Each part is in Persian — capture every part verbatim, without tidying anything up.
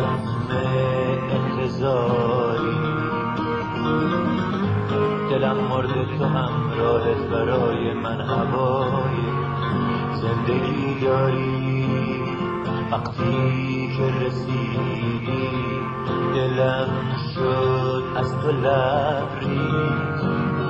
ختم انتظاری، دلم مرده تو همراهت برای من هوای زندگی داری. وقتی که رسیدی دلم شد از تو لبریز،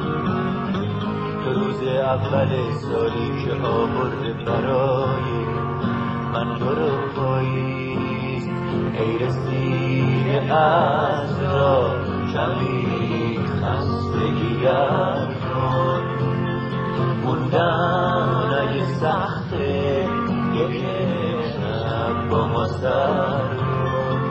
تو روز اول سالی که آورده برای من تو رو پاییز. ای رسیده از را کمی خستگی در کن، موندن اگه سخته یک شب با ما سر کن.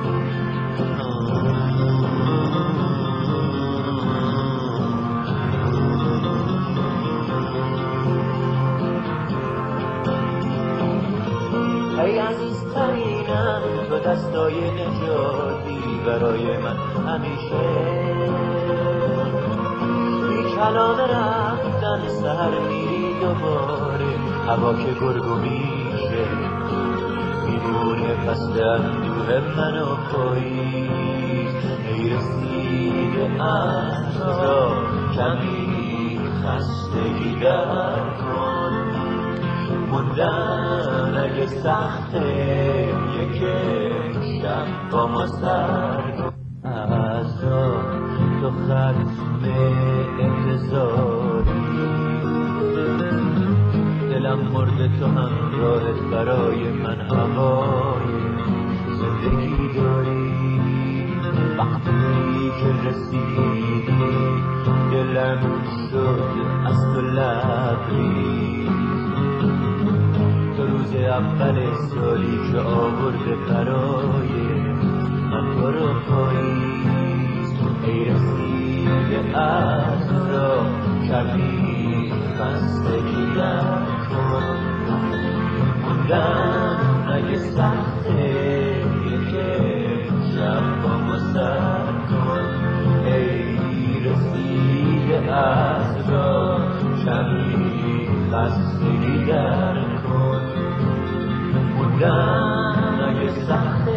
ای عزیزترینم تو دستای نجاتی برای من همیشه، بی کلام رفتن سهر میری دوباره هوا که گرگو میشه، میدونه پس اندوه من و پاییز. ای رسیده از را کمی خستگی در کن، موندن اگه سخته یک شب با ما سر کن. از را تو ختم انتظاری، دلم مرده تو همراهت برای من هوای زندگی داری. وقتی که رسیدی دلم شد از تو لبریز، تو روز اول سالی که آورده برای من تو رو پاییز. ای رسیده از را کمی خستگی در کن، موندن اگه سخته یک شب با ما سر کن. ای رسیده از را کمی خستگی در کن، موندن اگه سخته